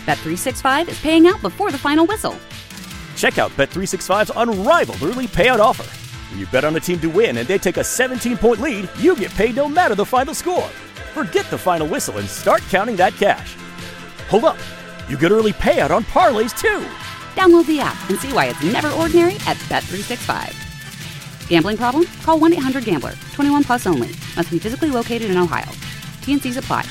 Bet365 is paying out before the final whistle. Check out Bet365's unrivaled early payout offer. When you bet on a team to win and they take a 17-point lead, you get paid no matter the final score. Forget the final whistle and start counting that cash. Hold up. You get early payout on parlays, too. Download the app and see why it's never ordinary at Bet365. Gambling problem? Call 1-800-GAMBLER. 21 plus only. Must be physically located in Ohio. T&Cs apply.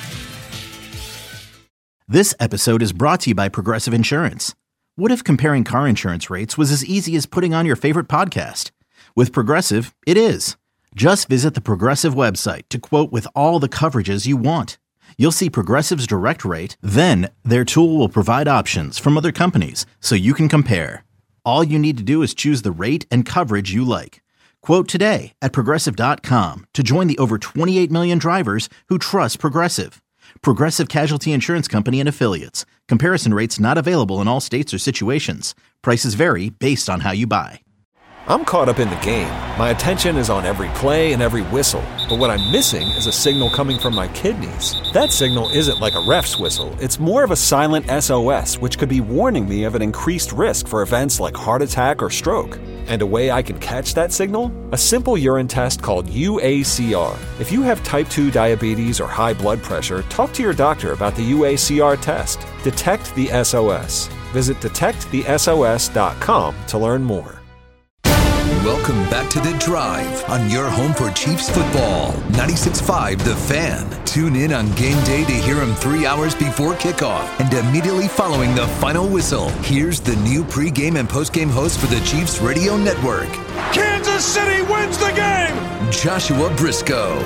This episode is brought to you by Progressive Insurance. What if comparing car insurance rates was as easy as putting on your favorite podcast? With Progressive, it is. Just visit the Progressive website to quote with all the coverages you want. You'll see Progressive's direct rate, then their tool will provide options from other companies so you can compare. All you need to do is choose the rate and coverage you like. Quote today at Progressive.com to join the over 28 million drivers who trust Progressive. Progressive Casualty Insurance Company and Affiliates. Comparison rates not available in all states or situations. Prices vary based on how you buy. I'm caught up in the game. My attention is on every play and every whistle. But what I'm missing is a signal coming from my kidneys. That signal isn't like a ref's whistle. It's more of a silent SOS, which could be warning me of an increased risk for events like heart attack or stroke. And a way I can catch that signal? A simple urine test called UACR. If you have type 2 diabetes or high blood pressure, talk to your doctor about the UACR test. Detect the SOS. Visit detectthesos.com to learn more. Welcome back to The Drive on your home for Chiefs football. 96.5 The Fan. Tune in on game day to hear him 3 hours before kickoff and immediately following the final whistle. Here's the new pregame and postgame host for the Chiefs Radio Network. Kansas City wins the game! Joshua Briscoe.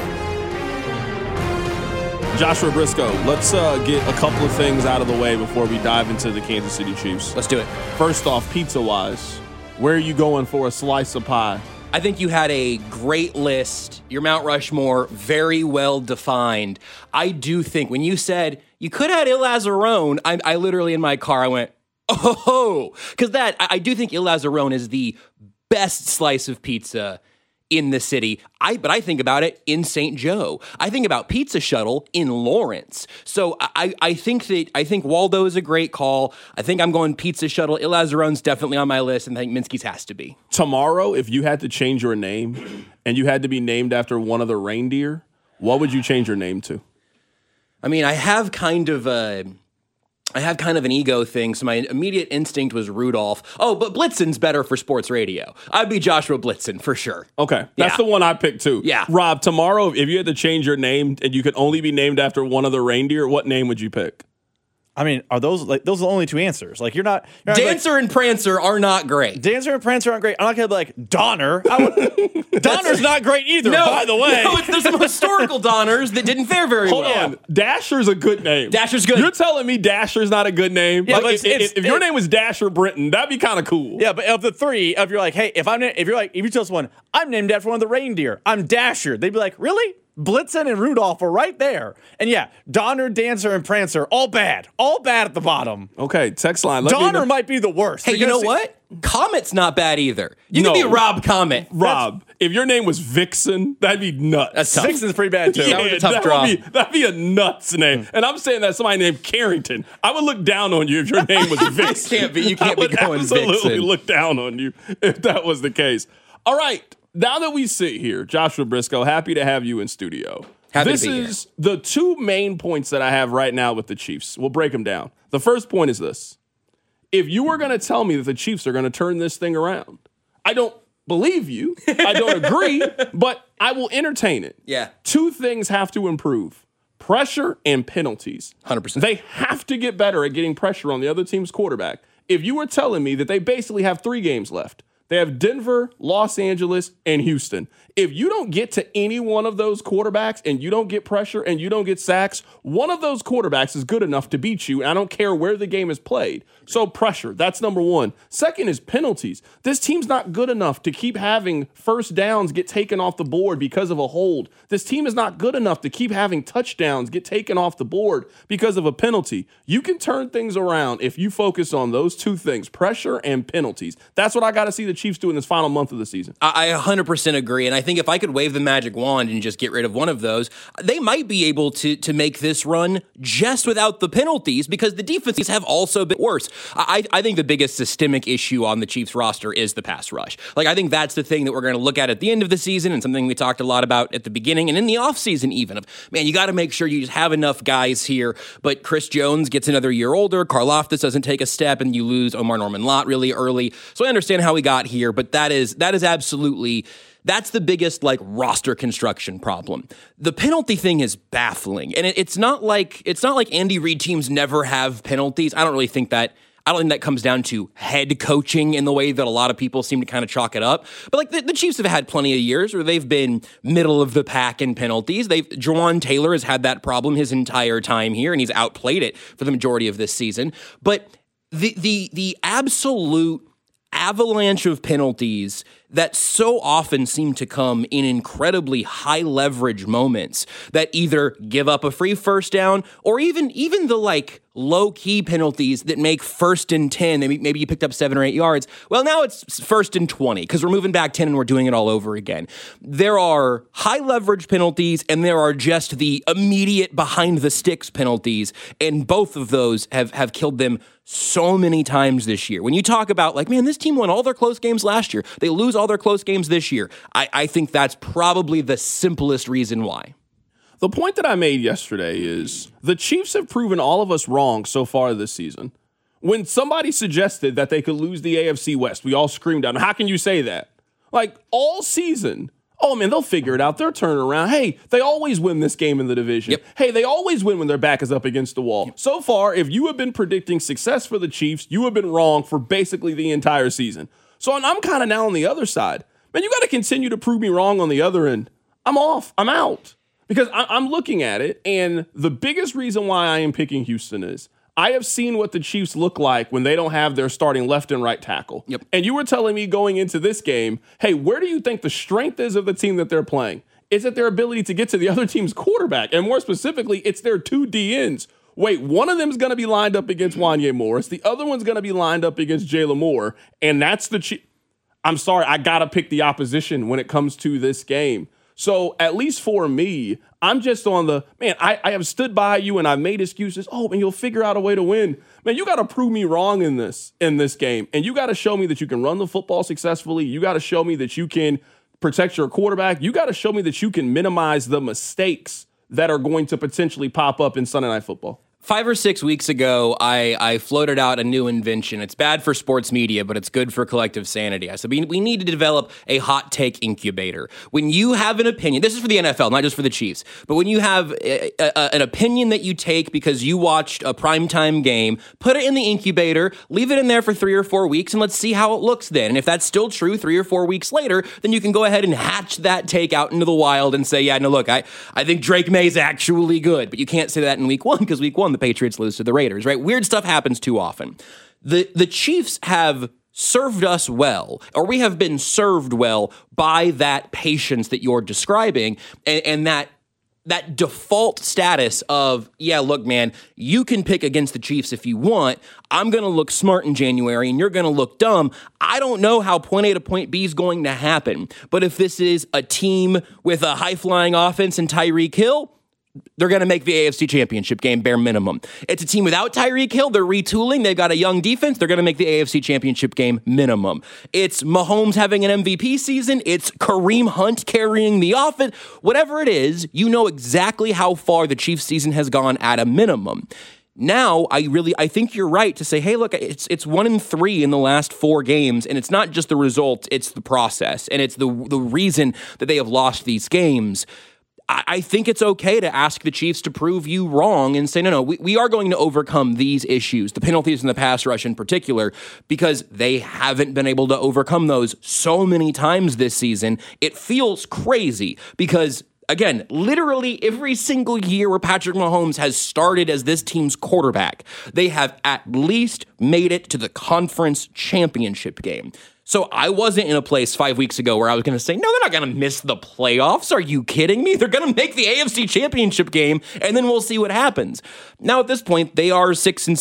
Joshua Briscoe, let's get a couple of things out of the way before we dive into the Kansas City Chiefs. Let's do it. First off, pizza-wise, where are you going for a slice of pie? I think you had a great list. Your Mount Rushmore, very well defined. I do think when you said you could have had Il Lazzarone, I literally in my car, I went, oh, because I do think Il Lazzarone is the best slice of pizza in the city. But I think about it in St. Joe. I think about Pizza Shuttle in Lawrence. So I think Waldo is a great call. I think I'm going Pizza Shuttle. Il Lazzarone's definitely on my list, and I think Minsky's has to be. Tomorrow, if you had to change your name and you had to be named after one of the reindeer, what would you change your name to? I mean, I have kind of an ego thing, so my immediate instinct was Rudolph. Oh, but Blitzen's better for sports radio. I'd be Joshua Blitzen for sure. Okay, that's the one I picked too. Yeah. Rob, tomorrow, if you had to change your name and you could only be named after one of the reindeer, what name would you pick? I mean, are those are the only two answers? Like, you're not Dancer and Prancer are not great. Dancer and Prancer aren't great. I'm not gonna be like Donner. Donner's not great either. No, by the way, no, there's some historical Donners that didn't fare very well. Hold on, Dasher's a good name. Dasher's good. You're telling me Dasher's not a good name? Yeah, like, if your name was Dasher Britton, that'd be kind of cool. Yeah, but of the three, if you're like, hey, if you tell someone I'm named after one of the reindeer, I'm Dasher, they'd be like, really? Blitzen and Rudolph are right there. And yeah, Donner, Dancer, and Prancer, all bad at the bottom. Okay, text line. Donner might be the worst. Hey, you know what? Comet's not bad either. You could be Rob Comet. Rob, if your name was Vixen, that'd be nuts. That's tough. Vixen's pretty bad too. Yeah, that was a tough draw. That'd be a nuts name. And I'm saying that somebody named Carrington. I would look down on you if your name was Vixen. You can't be going absolutely Vixen. Look down on you if that was the case. All right. Now that we sit here, Joshua Briscoe, happy to have you in studio. This is the two main points that I have right now with the Chiefs. We'll break them down. The first point is this. If you were going to tell me that the Chiefs are going to turn this thing around, I don't believe you. I don't agree, but I will entertain it. Yeah. Two things have to improve. Pressure and penalties. 100%. They have to get better at getting pressure on the other team's quarterback. If you were telling me that they basically have 3 games left, they have Denver, Los Angeles, and Houston. If you don't get to any one of those quarterbacks and you don't get pressure and you don't get sacks, one of those quarterbacks is good enough to beat you, and I don't care where the game is played. So pressure, that's number one. Second is penalties. This team's not good enough to keep having first downs get taken off the board because of a hold. This team is not good enough to keep having touchdowns get taken off the board because of a penalty. You can turn things around if you focus on those two things, pressure and penalties. That's what I got to see the Chiefs do in this final month of the season? I 100% agree. And I think if I could wave the magic wand and just get rid of one of those, they might be able to make this run just without the penalties, because the defenses have also been worse. I think the biggest systemic issue on the Chiefs roster is the pass rush. Like, I think that's the thing that we're going to look at the end of the season, and something we talked a lot about at the beginning and in the offseason even. Of, man, you got to make sure you just have enough guys here. But Chris Jones gets another year older. Karlaftis doesn't take a step, and you lose Omar Norman-Lott really early. So I understand how we got here, but that is absolutely, that's the biggest roster construction problem. The penalty thing is baffling, and it's not like Andy Reid teams never have penalties. I don't think that comes down to head coaching in the way that a lot of people seem to kind of chalk it up. But the Chiefs have had plenty of years where they've been middle of the pack in penalties. Jawan Taylor has had that problem his entire time here, and he's outplayed it for the majority of this season. But the absolute avalanche of penalties that so often seem to come in incredibly high leverage moments that either give up a free first down, or even the low key penalties that make 1st and 10. Maybe you picked up 7 or 8 yards. Well, now it's 1st and 20 because we're moving back 10 and we're doing it all over again. There are high leverage penalties, and there are just the immediate behind the sticks penalties, and both of those have killed them so many times this year. When you talk about man, this team won all their close games last year, they lose all their close games this year, I think that's probably the simplest reason why. The point that I made yesterday is the Chiefs have proven all of us wrong so far this season. When somebody suggested that they could lose the AFC West, we all screamed out, how can you say that? All season, oh man, they'll figure it out. They'll turn around. Hey, they always win this game in the division. Yep. Hey, they always win when their back is up against the wall. Yep. So far, if you have been predicting success for the Chiefs, you have been wrong for basically the entire season. So I'm kind of now on the other side. Man, you got to continue to prove me wrong on the other end. I'm off. I'm out. Because I'm looking at it, and the biggest reason why I am picking Houston is I have seen what the Chiefs look like when they don't have their starting left and right tackle. Yep. And you were telling me going into this game, hey, where do you think the strength is of the team that they're playing? Is it their ability to get to the other team's quarterback? And more specifically, it's their 2 DNs. Wait, one of them is going to be lined up against Wanya Morris. The other one's going to be lined up against Jalen Moore. And that's the Chiefs. I'm sorry, I got to pick the opposition when it comes to this game. So at least for me, I'm just on the, man, I have stood by you and I've made excuses. Oh, man, you'll figure out a way to win. Man, you got to prove me wrong in this game. And you got to show me that you can run the football successfully. You got to show me that you can protect your quarterback. You got to show me that you can minimize the mistakes that are going to potentially pop up in Sunday Night Football. 5 or 6 weeks ago, I floated out a new invention. It's bad for sports media, but it's good for collective sanity. I said, we need to develop a hot take incubator. When you have an opinion, this is for the NFL, not just for the Chiefs, but when you have an opinion that you take because you watched a primetime game, put it in the incubator, leave it in there for 3 or 4 weeks, and let's see how it looks then. And if that's still true 3 or 4 weeks later, then you can go ahead and hatch that take out into the wild and say, yeah, no, look, I think Drake May's actually good. But you can't say that in week 1 because week 1, the Patriots lose to the Raiders, right? Weird stuff happens too often. The Chiefs have served us well, or we have been served well by that patience that you're describing, and that default status of, yeah, look, man, you can pick against the Chiefs if you want. I'm going to look smart in January, and you're going to look dumb. I don't know how point A to point B is going to happen, but if this is a team with a high-flying offense and Tyreek Hill, they're going to make the AFC Championship game bare minimum. It's a team without Tyreek Hill. They're retooling. They've got a young defense. They're going to make the AFC Championship game minimum. It's Mahomes having an MVP season. It's Kareem Hunt carrying the offense. Whatever it is, you know exactly how far the Chiefs season has gone at a minimum. Now, I think you're right to say, hey, look, it's 1-3 in the last 4 games, and it's not just the result, it's the process, and it's the reason that they have lost these games. I think it's okay to ask the Chiefs to prove you wrong and say, no, we are going to overcome these issues, the penalties and the pass rush in particular, because they haven't been able to overcome those so many times this season. It feels crazy because, again, literally every single year where Patrick Mahomes has started as this team's quarterback, they have at least made it to the conference championship game. So I wasn't in a place 5 weeks ago where I was going to say, no, they're not going to miss the playoffs. Are you kidding me? They're going to make the AFC Championship game, and then we'll see what happens. Now, at this point, they are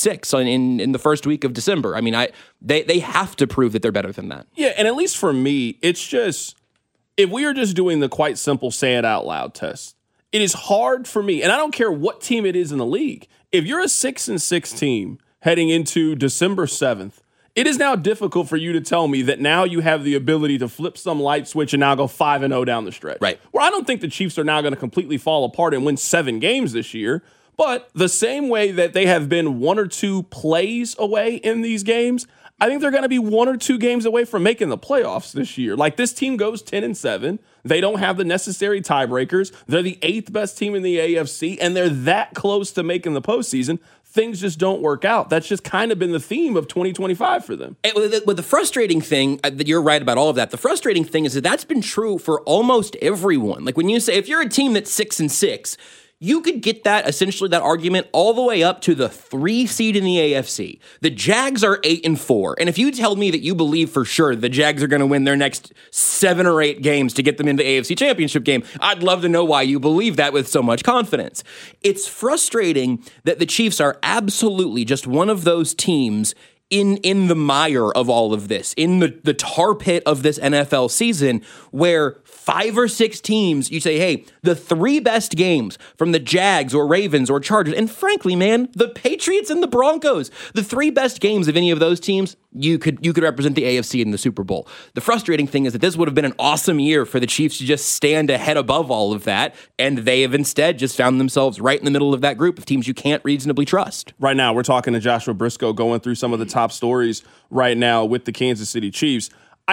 6-6 in the first week of December. I mean, they have to prove that they're better than that. Yeah, and at least for me, it's just, if we are just doing the quite simple say it out loud test, it is hard for me, and I don't care what team it is in the league. If you're a 6-6 team heading into December 7th, it is now difficult for you to tell me that now you have the ability to flip some light switch and now go 5-0 down the stretch. Right. Well, I don't think the Chiefs are now going to completely fall apart and win 7 games this year, but the same way that they have been 1 or 2 plays away in these games, I think they're going to be 1 or 2 games away from making the playoffs this year. Like, this team goes 10-7. They don't have the necessary tiebreakers. They're the 8th best team in the AFC, and they're that close to making the postseason. Things just don't work out. That's just kind of been the theme of 2025 for them. And with the frustrating thing, you're right about all of that. The frustrating thing is that that's been true for almost everyone. Like, when you say, if you're a team that's 6-6, you could get that, essentially that argument, all the way up to the 3 seed in the AFC. The Jags are 8-4. And if you tell me that you believe for sure the Jags are going to win their next 7 or 8 games to get them into the AFC Championship game, I'd love to know why you believe that with so much confidence. It's frustrating that the Chiefs are absolutely just one of those teams in the mire of all of this, in the tar pit of this NFL season, where 5 or 6 teams, you say, hey, the 3 best games from the Jags or Ravens or Chargers, and frankly, man, the Patriots and the Broncos, the 3 best games of any of those teams, you could represent the AFC in the Super Bowl. The frustrating thing is that this would have been an awesome year for the Chiefs to just stand ahead above all of that, and they have instead just found themselves right in the middle of that group of teams you can't reasonably trust. Right now, we're talking to Joshua Briscoe, going through some of the top stories right now with the Kansas City Chiefs.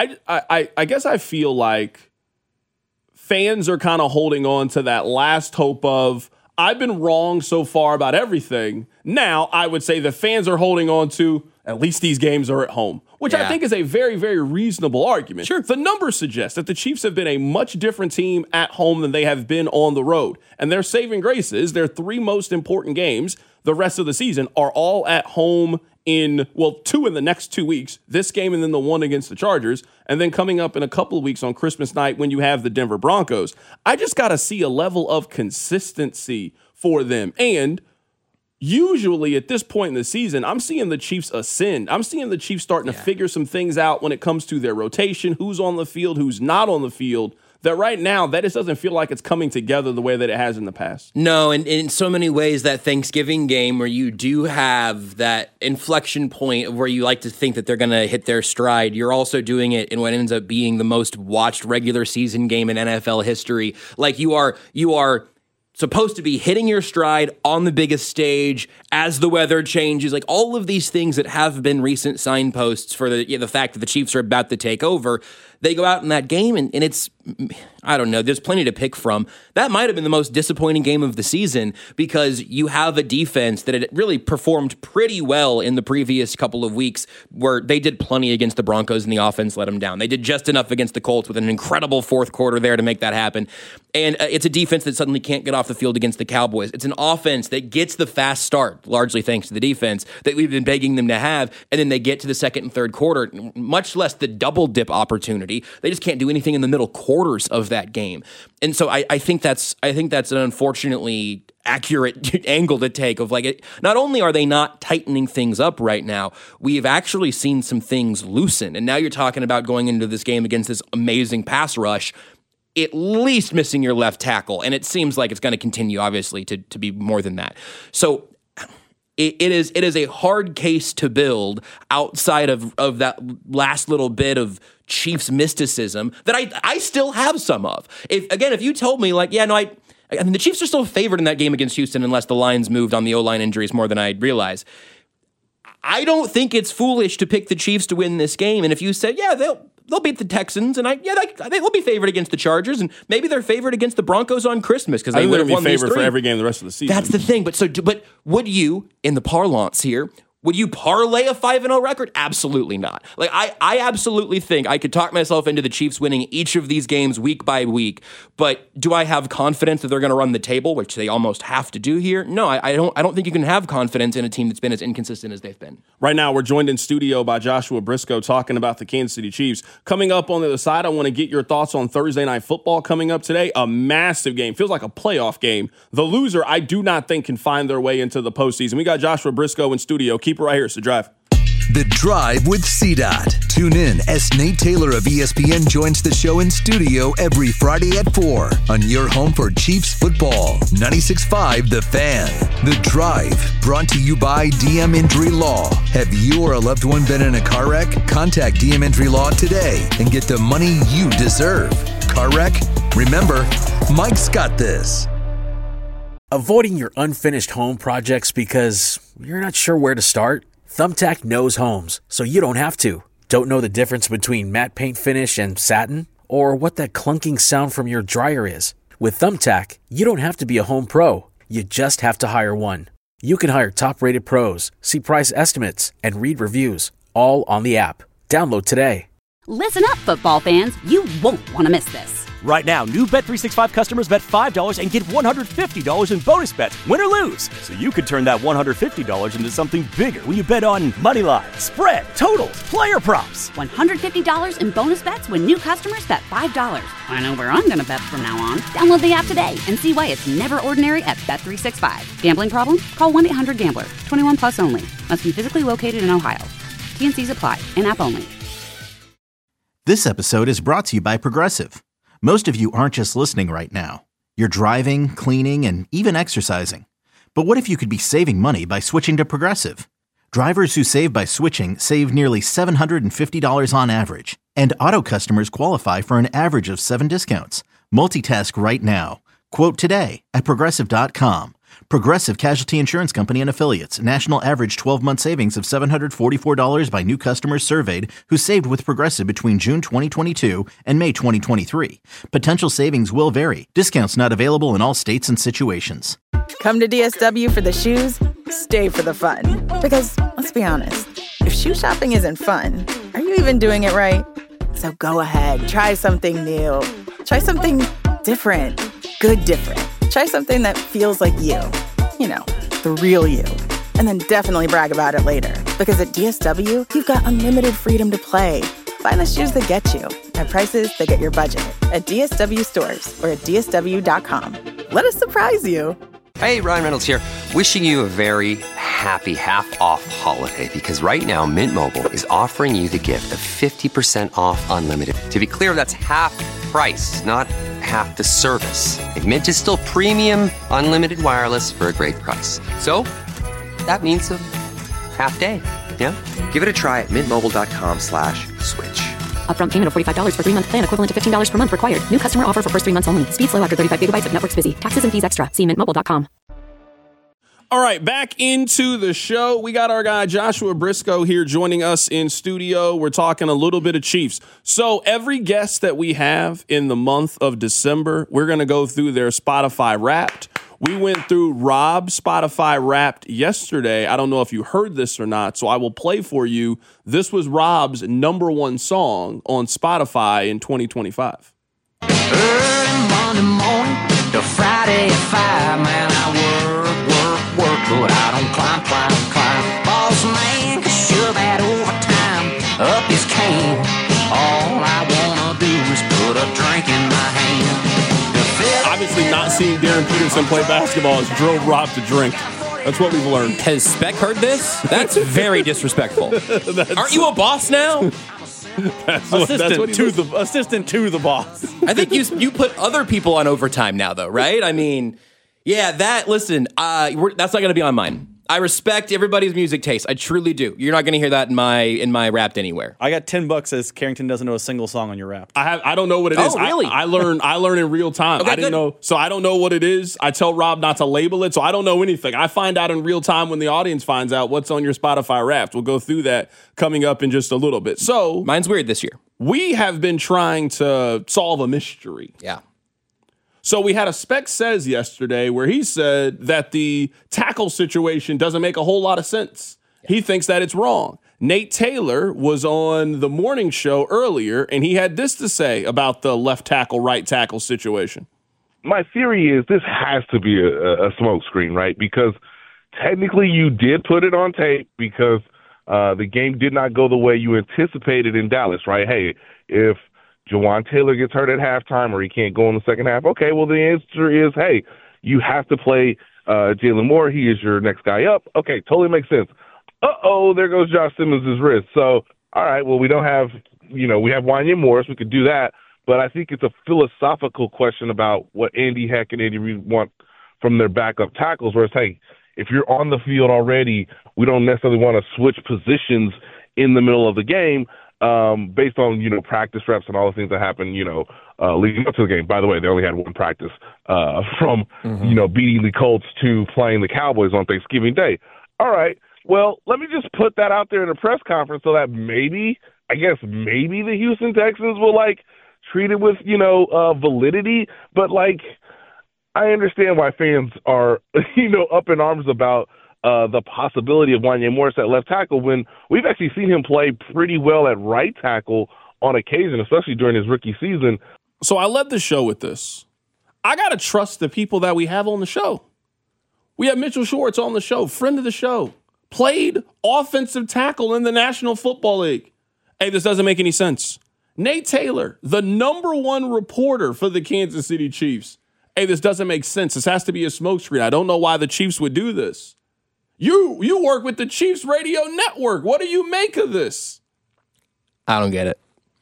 I guess I feel like fans are kind of holding on to that last hope of, I've been wrong so far about everything. Now, I would say the fans are holding on to, at least these games are at home, which I think is a very, very reasonable argument. Sure. The numbers suggest that the Chiefs have been a much different team at home than they have been on the road. And their saving grace is their 3 most important games the rest of the season are all at home in, 2 in the next 2 weeks, this game and then the one against the Chargers, and then coming up in a couple of weeks on Christmas night when you have the Denver Broncos. I just got to see a level of consistency for them. And usually at this point in the season, I'm seeing the Chiefs ascend. I'm seeing the Chiefs starting to figure some things out when it comes to their rotation, who's on the field, who's not on the field. That right now, that just doesn't feel like it's coming together the way that it has in the past. No, and in so many ways, that Thanksgiving game where you do have that inflection point where you like to think that they're going to hit their stride, you're also doing it in what ends up being the most watched regular season game in NFL history. Like, you are supposed to be hitting your stride on the biggest stage as the weather changes, like all of these things that have been recent signposts for the fact that the Chiefs are about to take over. They go out in that game, and it's, I don't know, there's plenty to pick from. That might have been the most disappointing game of the season because you have a defense that had really performed pretty well in the previous couple of weeks, where they did plenty against the Broncos and the offense let them down. They did just enough against the Colts with an incredible fourth quarter there to make that happen. And it's a defense that suddenly can't get off the field against the Cowboys. It's an offense that gets the fast start, largely thanks to the defense, that we've been begging them to have, and then they get to the second and third quarter, much less the double dip opportunity. They just can't do anything in the middle quarters of that game. And so I think that's an unfortunately accurate angle to take of, like, not only are they not tightening things up right now, we've actually seen some things loosen. And now you're talking about going into this game against this amazing pass rush, at least missing your left tackle. And it seems like it's going to continue, obviously, to be more than that. So it is a hard case to build outside of that last little bit of Chiefs mysticism that I still have some of. If you told me, like, I mean, the Chiefs are still favored in that game against Houston unless the Lions moved on the O-line injuries more than I'd realize. I don't think it's foolish to pick the Chiefs to win this game. And if you said, they'll beat the Texans, and I think they'll be favored against the Chargers, and maybe they're favored against the Broncos on Christmas because they would have won these 3. For every game the rest of the season. That's the thing. But would you, in the parlance here, Would you parlay a 5-0 record? Absolutely not. Like, I absolutely think I could talk myself into the Chiefs winning each of these games week by week, but do I have confidence that they're going to run the table, which they almost have to do here? No, I don't think you can have confidence in a team that's been as inconsistent as they've been. Right now, we're joined in studio by Joshua Briscoe talking about the Kansas City Chiefs. Coming up on the other side, I want to get your thoughts on Thursday Night Football coming up today. A massive game. Feels like a playoff game. The loser, I do not think, can find their way into the postseason. We got Joshua Briscoe in studio. Keep it right here. It's The Drive. The Drive with CDOT. Tune in as Nate Taylor of ESPN joins the show in studio every Friday at 4 on your home for Chiefs football. 96.5 The Fan. The Drive, brought to you by DM Injury Law. Have you or a loved one been in a car wreck? Contact DM Injury Law today and get the money you deserve. Car wreck? Remember, Mike's got this. Avoiding your unfinished home projects because you're not sure where to start? Thumbtack knows homes, so you don't have to. Don't know the difference between matte paint finish and satin? Or what that clunking sound from your dryer is? With Thumbtack, you don't have to be a home pro. You just have to hire one. You can hire top-rated pros, see price estimates, and read reviews, all on the app. Download today. Listen up, football fans. You won't want to miss this. Right now, new Bet365 customers bet $5 and get $150 in bonus bets, win or lose. So you could turn that $150 into something bigger when you bet on money line, spread, totals, player props. $150 in bonus bets when new customers bet $5. I know where I'm going to bet from now on. Download the app today and see why it's never ordinary at Bet365. Gambling problem? Call 1-800-GAMBLER. 21 plus only. Must be physically located in Ohio. T&Cs apply. In-app only. This episode is brought to you by Progressive. Most of you aren't just listening right now. You're driving, cleaning, and even exercising. But what if you could be saving money by switching to Progressive? Drivers who save by switching save nearly $750 on average. And auto customers qualify for an average of 7 discounts. Multitask right now. Quote today at Progressive.com. Progressive Casualty Insurance Company and Affiliates. National average 12-month savings of $744 by new customers surveyed who saved with Progressive between June 2022 and May 2023. Potential savings will vary. Discounts not available in all states and situations. Come to DSW for the shoes, stay for the fun. Because, let's be honest, if shoe shopping isn't fun, are you even doing it right? So go ahead, try something new. Try something different. Good different. Try something that feels like you. You know, the real you. And then definitely brag about it later. Because at DSW, you've got unlimited freedom to play. Find the shoes that get you at prices that get your budget at DSW stores or at DSW.com. Let us surprise you. Hey, Ryan Reynolds here. Wishing you a very happy half-off holiday because right now Mint Mobile is offering you the gift of 50% off unlimited. To be clear, that's half price, not half the service. And Mint is still premium unlimited wireless for a great price. So that means a half day. Yeah? Give it a try at mintmobile.com/switch. Upfront payment of $45 for 3-month plan, equivalent to $15 per month required. New customer offer for first 3 months only. Speed slow after 35 gigabytes if network's busy. Taxes and fees extra. See mintmobile.com. All right, back into the show. We got our guy Joshua Briscoe here joining us in studio. We're talking a little bit of Chiefs. So every guest that we have in the month of December, we're going to go through their Spotify Wrapped. We went through Rob's Spotify Wrapped yesterday. I don't know if you heard this or not, so I will play for you. This was Rob's #1 song on Spotify in 2025. Early Monday morning to Friday at 5, man, I work, but I don't climb. Boss man can shove that overtime up his cane. All I wanna do is put a drink in my hand. Obviously, not seeing Darren Peterson play basketball has drove Rob to drink. That's what we've learned. Has Speck heard this? That's very disrespectful. Aren't you a boss now? Assistant to the boss. I think you put other people on overtime now, though, right? I mean, yeah, that's not going to be on mine. I respect everybody's music taste. I truly do. You're not going to hear that in my Wrapped anywhere. I got $10 as Carrington doesn't know a single song on your Wrapped. I don't know what it is. Oh, really? I learn in real time. Okay, I didn't know. So I don't know what it is. I tell Rob not to label it, so I don't know anything. I find out in real time when the audience finds out what's on your Spotify Wrapped. We'll go through that coming up in just a little bit. So mine's weird this year. We have been trying to solve a mystery. Yeah. So we had a Spec Says yesterday where he said that the tackle situation doesn't make a whole lot of sense. He thinks that it's wrong. Nate Taylor was on the morning show earlier, and he had this to say about the left tackle, right tackle situation. My theory is this has to be a smokescreen, right? Because technically you did put it on tape because the game did not go the way you anticipated in Dallas, right? Hey, if Jawaan Taylor gets hurt at halftime or he can't go in the second half, okay, well, the answer is, hey, you have to play Jalen Moore. He is your next guy up. Okay, totally makes sense. Uh-oh, there goes Josh Simmons' wrist. So, all right, well, we don't have, we have Wanya Morris. We could do that. But I think it's a philosophical question about what Andy Heck and Andy Reid want from their backup tackles, where it's, hey, if you're on the field already, we don't necessarily want to switch positions in the middle of the game based on, practice reps and all the things that happen, leading up to the game. By the way, they only had one practice from, beating the Colts to playing the Cowboys on Thanksgiving Day. All right. Well, let me just put that out there in a press conference so that maybe the Houston Texans will, treat it with, validity. But, I understand why fans are, up in arms about the possibility of Wanya Morris at left tackle when we've actually seen him play pretty well at right tackle on occasion, especially during his rookie season. So I led the show with this. I got to trust the people that we have on the show. We have Mitchell Schwartz on the show, friend of the show. Played offensive tackle in the National Football League. Hey, this doesn't make any sense. Nate Taylor, the #1 reporter for the Kansas City Chiefs. Hey, this doesn't make sense. This has to be a smokescreen. I don't know why the Chiefs would do this. You work with the Chiefs radio network. What do you make of this? I don't get it.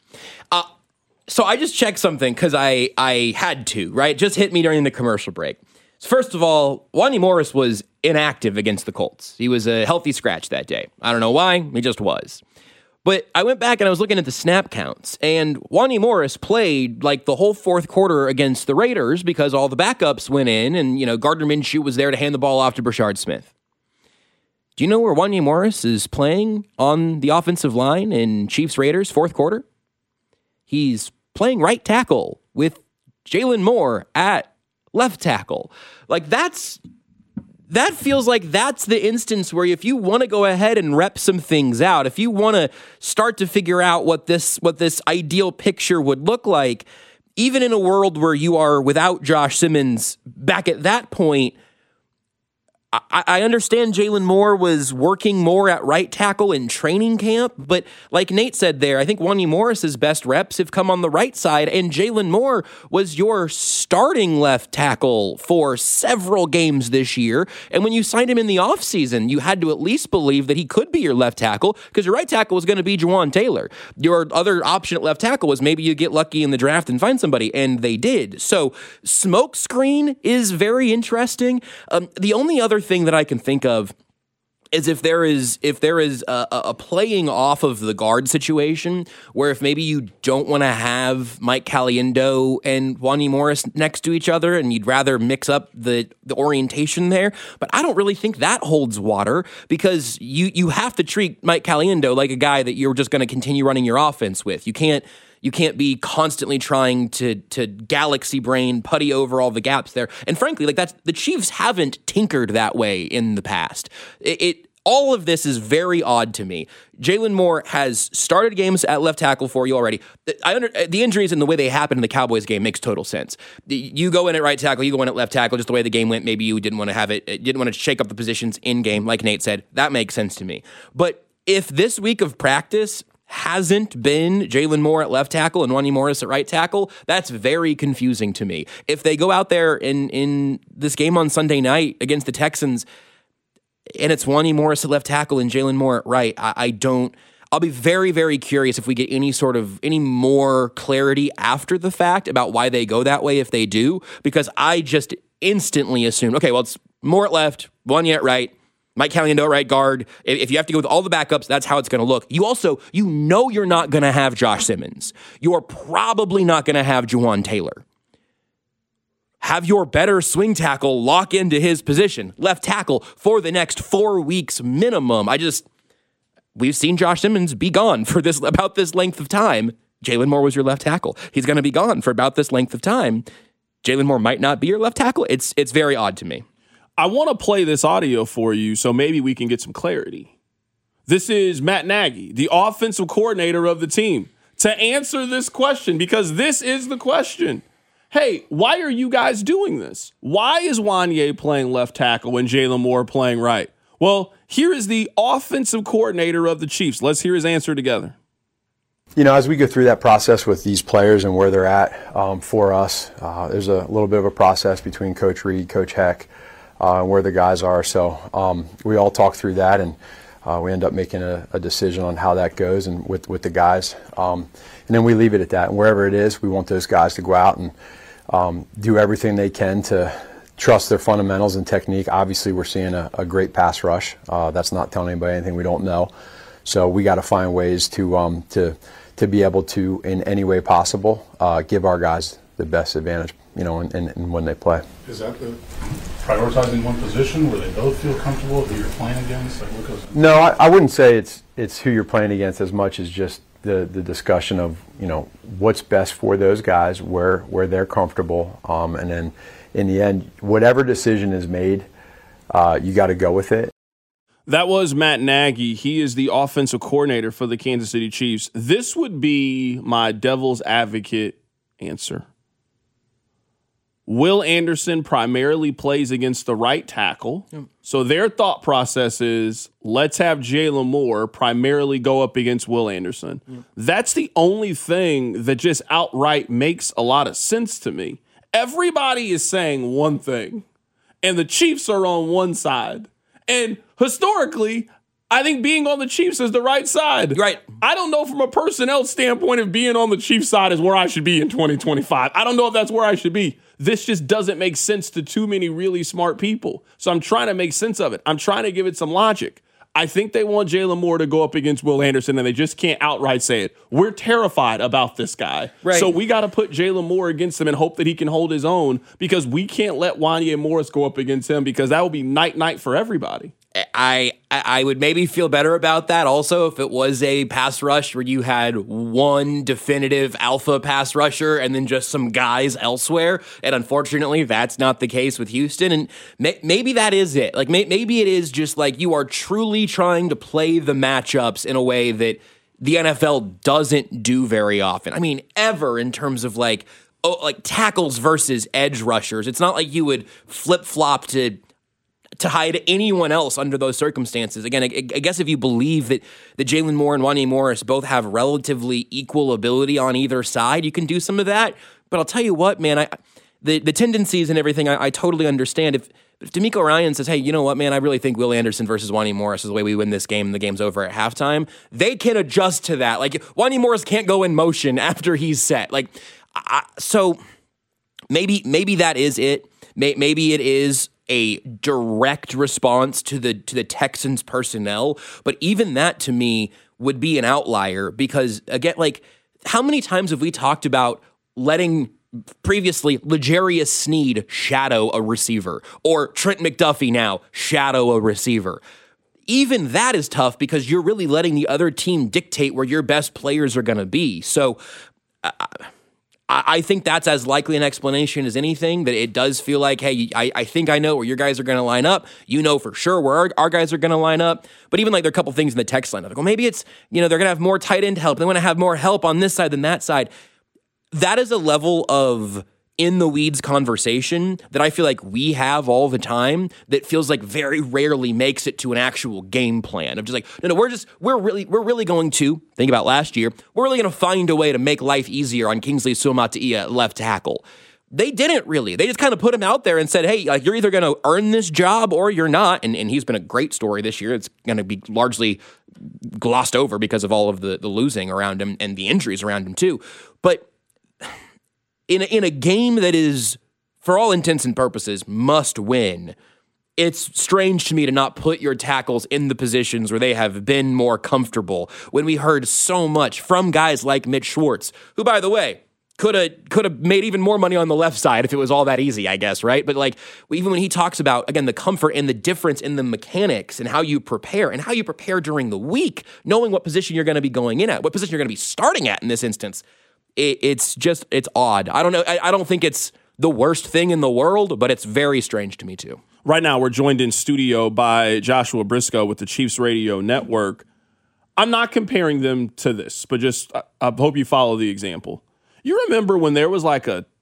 So I just checked something because I had to, right? Just hit me during the commercial break. First of all, Wanya Morris was inactive against the Colts. He was a healthy scratch that day. I don't know why. He just was. But I went back and I was looking at the snap counts, and Wanya Morris played the whole fourth quarter against the Raiders because all the backups went in, and, Gardner Minshew was there to hand the ball off to Brashard Smith. Do you know where Wanya Morris is playing on the offensive line in Chiefs-Raiders fourth quarter? He's playing right tackle with Jalen Moore at left tackle. That feels like that's the instance where if you want to go ahead and rep some things out, if you want to start to figure out what this ideal picture would look like, even in a world where you are without Josh Simmons back at that point, I understand Jalen Moore was working more at right tackle in training camp, but like Nate said there, I think Wanya Morris's best reps have come on the right side, and Jalen Moore was your starting left tackle for several games this year, and when you signed him in the offseason, you had to at least believe that he could be your left tackle, because your right tackle was going to be Jawaan Taylor. Your other option at left tackle was maybe you get lucky in the draft and find somebody, and they did. So smokescreen is very interesting. The only other thing that I can think of is if there is a playing off of the guard situation where if maybe you don't want to have Mike Caliendo and Wanya Morris next to each other and you'd rather mix up the orientation there. But I don't really think that holds water because you have to treat Mike Caliendo like a guy that you're just going to continue running your offense with. You can't be constantly trying to galaxy brain putty over all the gaps there. And frankly, that's the Chiefs haven't tinkered that way in the past. All of this is very odd to me. Jalen Moore has started games at left tackle for you already. The injuries and the way they happened in the Cowboys game makes total sense. You go in at right tackle, you go in at left tackle, just the way the game went. Maybe you didn't want to shake up the positions in game, like Nate said. That makes sense to me. But if this week of practice hasn't been Jalen Moore at left tackle and Wanya Morris at right tackle, that's very confusing to me. If they go out there in this game on Sunday night against the Texans and it's Wanya Morris at left tackle and Jalen Moore at right, I'll be very, very curious if we get any more clarity after the fact about why they go that way if they do, because I just instantly assumed, okay, well, it's Moore at left, Wanya at right, Mike Caliendo, right guard. If you have to go with all the backups, that's how it's going to look. You also, you're not going to have Josh Simmons. You are probably not going to have Jawaan Taylor. Have your better swing tackle lock into his position, left tackle, for the next 4 weeks minimum. We've seen Josh Simmons be gone for about this length of time. Jalen Moore was your left tackle. He's going to be gone for about this length of time. Jalen Moore might not be your left tackle. It's very odd to me. I want to play this audio for you so maybe we can get some clarity. This is Matt Nagy, the offensive coordinator of the team, to answer this question, because this is the question. Hey, why are you guys doing this? Why is Wanya playing left tackle and Jalen Moore playing right? Well, here is the offensive coordinator of the Chiefs. Let's hear his answer together. You know, as we go through that process with these players and where they're at for us, there's a little bit of a process between Coach Reed, Coach Heck, and where the guys are. So we all talk through that, and we end up making a decision on how that goes and with the guys. And then we leave it at that. And wherever it is, we want those guys to go out and do everything they can to trust their fundamentals and technique. Obviously, we're seeing a great pass rush. That's not telling anybody anything we don't know. So we got to find ways to be able to, in any way possible, give our guys the best advantage, you know, in when they play. Is that the prioritizing one position where they both feel comfortable who you're playing against? Like, what goes? No, I wouldn't say it's who you're playing against as much as just the discussion of, you know, what's best for those guys, where they're comfortable, and then in the end, whatever decision is made, you got to go with it. That was Matt Nagy. He is the offensive coordinator for the Kansas City Chiefs. This would be my devil's advocate answer. Will Anderson primarily plays against the right tackle. So their thought process is, let's have Jalen Moore primarily go up against Will Anderson. That's the only thing that just outright makes a lot of sense to me. Everybody is saying one thing, and the Chiefs are on one side. And historically, I think being on the Chiefs is the right side. Right. I don't know from a personnel standpoint if being on the Chiefs side is where I should be in 2025. I don't know if that's where I should be. This just doesn't make sense to too many really smart people. So I'm trying to make sense of it. I'm trying to give it some logic. I think they want Jalen Moore to go up against Will Anderson, and they just can't outright say it. We're terrified about this guy. Right. So we got to put Jalen Moore against him and hope that he can hold his own, because we can't let Wanya Morris go up against him, because that will be night for everybody. I would maybe feel better about that also if it was a pass rush where you had one definitive alpha pass rusher and then just some guys elsewhere. And unfortunately, that's not the case with Houston. And maybe that is it. Like maybe it is just like you are truly trying to play the matchups in a way that the NFL doesn't do very often. I mean, ever, in terms of like tackles versus edge rushers. It's not like you would flip-flop to hide anyone else under those circumstances. Again, I guess if you believe that Jalen Moore and Wanya Morris both have relatively equal ability on either side, you can do some of that. But I'll tell you what, man, the tendencies and everything, I totally understand. If D'Amico Ryan says, hey, you know what, man, I really think Will Anderson versus Wanya Morris is the way we win this game and the game's over at halftime, they can adjust to that. Like, Wanya Morris can't go in motion after he's set. Like, so maybe that is it. Maybe it is a direct response to the Texans personnel, but even that to me would be an outlier, because again, like, how many times have we talked about letting previously L'Jarius Sneed shadow a receiver, or Trent McDuffie now shadow a receiver? Even that is tough, because you're really letting the other team dictate where your best players are going to be. So I think that's as likely an explanation as anything, that it does feel like, hey, I think I know where your guys are going to line up. You know for sure where our guys are going to line up. But even like there are a couple things in the text line. Like, well, maybe it's, you know, they're going to have more tight end help. They want to have more help on this side than that side. That is a level of in the weeds conversation that I feel like we have all the time that feels like very rarely makes it to an actual game plan of just like, no, we're really going to think about last year. We're really going to find a way to make life easier on Kingsley Suamataia left tackle. They didn't really. They just kind of put him out there and said, hey, like, you're either going to earn this job or you're not. And he's been a great story this year. It's going to be largely glossed over because of all of the losing around him and the injuries around him too. But in a game that is, for all intents and purposes, must win, it's strange to me to not put your tackles in the positions where they have been more comfortable, when we heard so much from guys like Mitch Schwartz, who, by the way, could have made even more money on the left side if it was all that easy, I guess, right? But like, even when he talks about, again, the comfort and the difference in the mechanics and how you prepare during the week, knowing what position you're going to be going in at, what position you're going to be starting at in this instance, it's odd. I don't know. I don't think it's the worst thing in the world, but it's very strange to me too. Right now, we're joined in studio by Joshua Briscoe with the Chiefs Radio Network. I'm not comparing them to this, but just I hope you follow the example. You remember when there was like a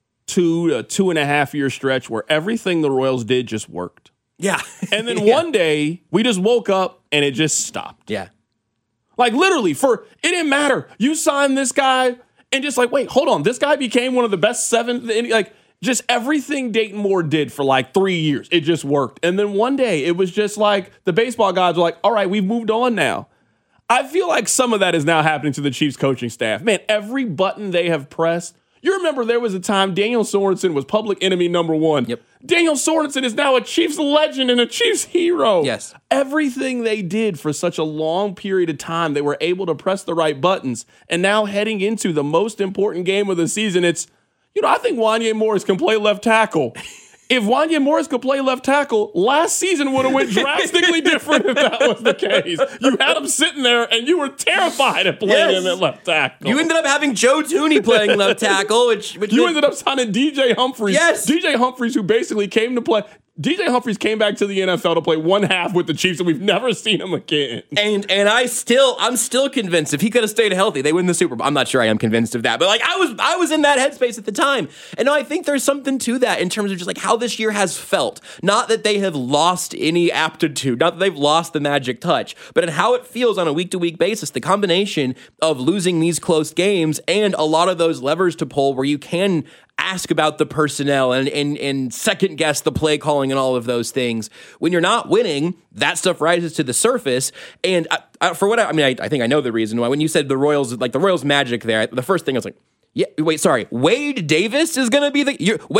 2.5 year stretch where everything the Royals did just worked? Yeah. And then one day we just woke up and it just stopped. Yeah. Like literally it didn't matter. You signed this guy and just like, wait, hold on. This guy became one of the best 7, like just everything Dayton Moore did for like 3 years. It just worked. And then one day it was just like the baseball guys were like, all right, we've moved on now. I feel like some of that is now happening to the Chiefs coaching staff. Man, every button they have pressed. You remember there was a time Daniel Sorensen was public enemy number 1. Yep. Daniel Sorensen is now a Chiefs legend and a Chiefs hero. Yes. Everything they did for such a long period of time, they were able to press the right buttons. And now heading into the most important game of the season, I think Wanya Morris can play left tackle. If Wanya Morris could play left tackle, last season would have went drastically different if that was the case. You had him sitting there, and you were terrified of playing him at left tackle. You ended up having Joe Tooney playing left tackle, which you ended up signing DJ Humphries. Yes. DJ Humphries, who basically came to play. DJ Humphries came back to the NFL to play one half with the Chiefs, and we've never seen him again. And I'm still convinced if he could have stayed healthy, they win the Super Bowl. I'm not sure I am convinced of that, but like I was in that headspace at the time. And no, I think there's something to that in terms of just like how this year has felt. Not that they have lost any aptitude, not that they've lost the magic touch, but in how it feels on a week-to-week basis. The combination of losing these close games and a lot of those levers to pull where you can ask about the personnel and second guess the play calling and all of those things. When you're not winning, that stuff rises to the surface. And I think I know the reason why. When you said the Royals magic there, the first thing I was like, yeah, wait, sorry. Wade Davis is going to be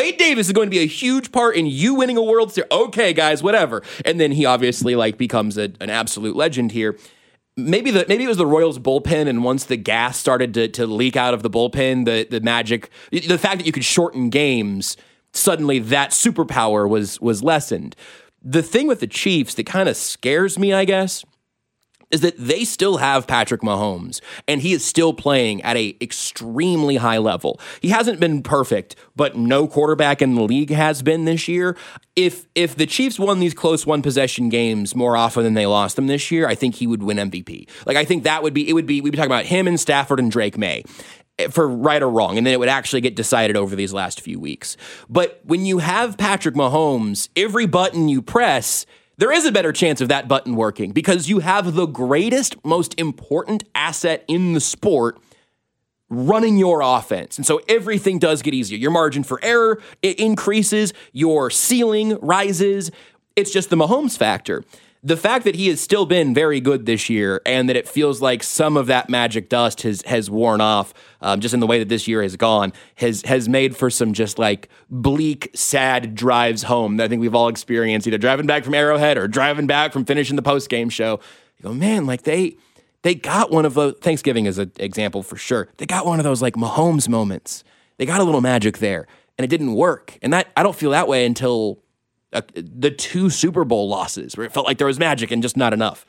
a huge part in you winning a World Series. Okay, guys, whatever. And then he obviously becomes an absolute legend here. Maybe it was the Royals bullpen, and once the gas started to leak out of the bullpen, the magic, the fact that you could shorten games, suddenly that superpower was lessened. The thing with the Chiefs that kind of scares me, I guess, is that they still have Patrick Mahomes, and he is still playing at a extremely high level. He hasn't been perfect, but no quarterback in the league has been this year. If the Chiefs won these close one-possession games more often than they lost them this year, I think he would win MVP. Like, I think we'd be talking about him and Stafford and Drake May for right or wrong, and then it would actually get decided over these last few weeks. But when you have Patrick Mahomes, every button you press, there is a better chance of that button working because you have the greatest, most important asset in the sport running your offense. And so everything does get easier. Your margin for error, it increases. Your ceiling rises. It's just the Mahomes factor. The fact that he has still been very good this year and that it feels like some of that magic dust has worn off just in the way that this year has gone has made for some just like bleak, sad drives home that I think we've all experienced, either driving back from Arrowhead or driving back from finishing the post-game show. You go, man, like they got one of those, Thanksgiving is an example for sure. They got one of those like Mahomes moments. They got a little magic there and it didn't work. And that I don't feel that way until the 2 Super Bowl losses where it felt like there was magic and just not enough.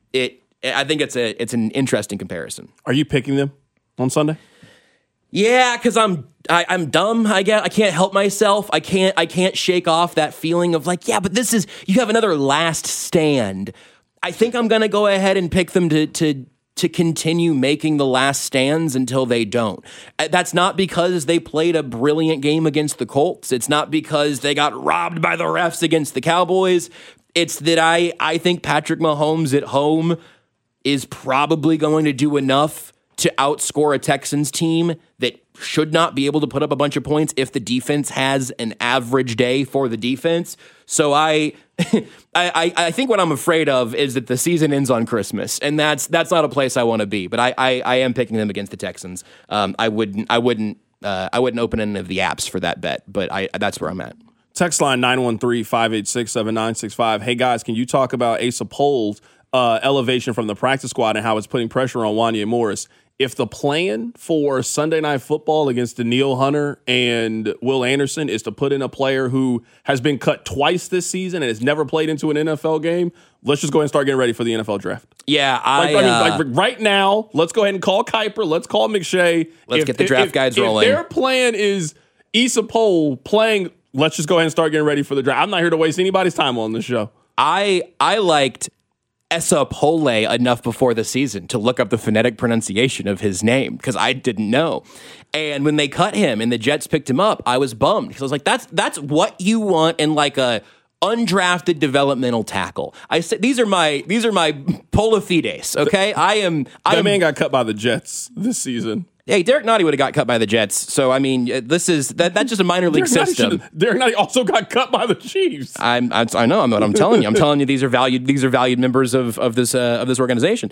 I think it's an interesting comparison. Are you picking them on Sunday? Yeah, because I'm dumb. I guess I can't help myself. I can't shake off that feeling of like, yeah, but you have another last stand. I think I'm gonna go ahead and pick them to continue making the last stands until they don't. That's not because they played a brilliant game against the Colts. It's not because they got robbed by the refs against the Cowboys. It's that I think Patrick Mahomes at home is probably going to do enough to outscore a Texans team that should not be able to put up a bunch of points if the defense has an average day for the defense. So I think what I'm afraid of is that the season ends on Christmas, and that's not a place I want to be. But I am picking them against the Texans. I wouldn't open any of the apps for that bet, but that's where I'm at. Text line 913-586-7965. Hey guys, can you talk about Asa Poll's elevation from the practice squad and how it's putting pressure on Wanya Morris? If the plan for Sunday Night Football against Danielle Hunter and Will Anderson is to put in a player who has been cut twice this season and has never played into an NFL game, let's just go ahead and start getting ready for the NFL draft. Yeah, right now, let's go ahead and call Kuiper. Let's call McShay. Let's get the draft guides rolling. If their plan is Asa Poll playing, let's just go ahead and start getting ready for the draft. I'm not here to waste anybody's time on this show. I liked Esapole enough before the season to look up the phonetic pronunciation of his name because I didn't know. And when they cut him and the Jets picked him up, I was bummed because I was like, that's what you want in like a undrafted developmental tackle. I said these are my pola fides. Okay, that man got cut by the Jets this season. Hey, Derek Nottie would have got cut by the Jets. So I mean, that's just a minor league system. Derek Nottie also got cut by the Chiefs. I know. I'm telling you. I'm telling you, these are valued members of this organization.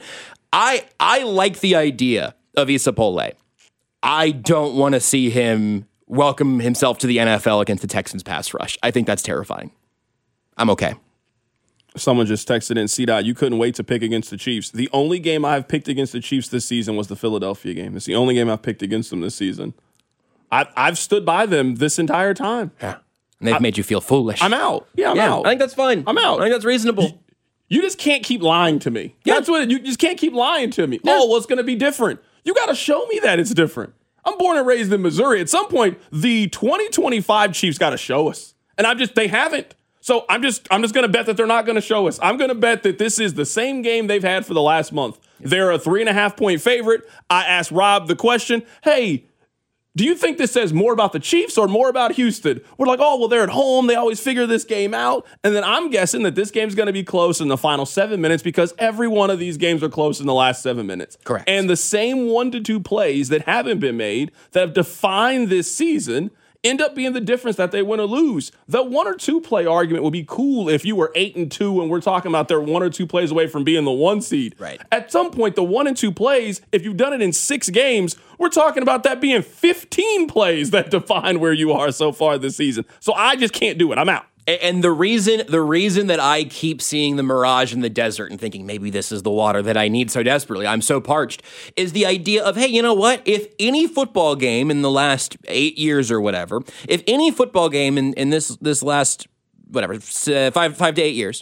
I like the idea of Esapole. I don't want to see him welcome himself to the NFL against the Texans pass rush. I think that's terrifying. I'm okay. Someone just texted in, C-Dot, you couldn't wait to pick against the Chiefs. The only game I've picked against the Chiefs this season was the Philadelphia game. It's the only game I've picked against them this season. I've stood by them this entire time. Yeah. And they've made you feel foolish. I'm out. Yeah, I'm out. I think that's fine. I'm out. I think that's reasonable. You just can't keep lying to me. Yeah. That's what you just can't keep lying to me. Yeah. Oh, well, it's going to be different. You got to show me that it's different. I'm born and raised in Missouri. At some point, the 2025 Chiefs got to show us. And they haven't. So I'm just going to bet that they're not going to show us. I'm going to bet that this is the same game they've had for the last month. They're a 3.5-point favorite. I asked Rob the question, hey, do you think this says more about the Chiefs or more about Houston? We're like, oh, well, they're at home. They always figure this game out. And then I'm guessing that this game's going to be close in the final 7 minutes because every one of these games are close in the last 7 minutes. Correct. And the same 1 to 2 plays that haven't been made that have defined this season end up being the difference that they win or lose. The 1 or 2 play argument would be cool if you were 8-2 and we're talking about they're 1 or 2 plays away from being the 1 seed. Right. At some point, the 1 and 2 plays, if you've done it in 6 games, we're talking about that being 15 plays that define where you are so far this season. So I just can't do it. I'm out. And the reason that I keep seeing the mirage in the desert and thinking maybe this is the water that I need so desperately, I'm so parched, is the idea of, hey, you know what? If any football game in the last 8 years or whatever, if any football game in this last, 5 to 8 years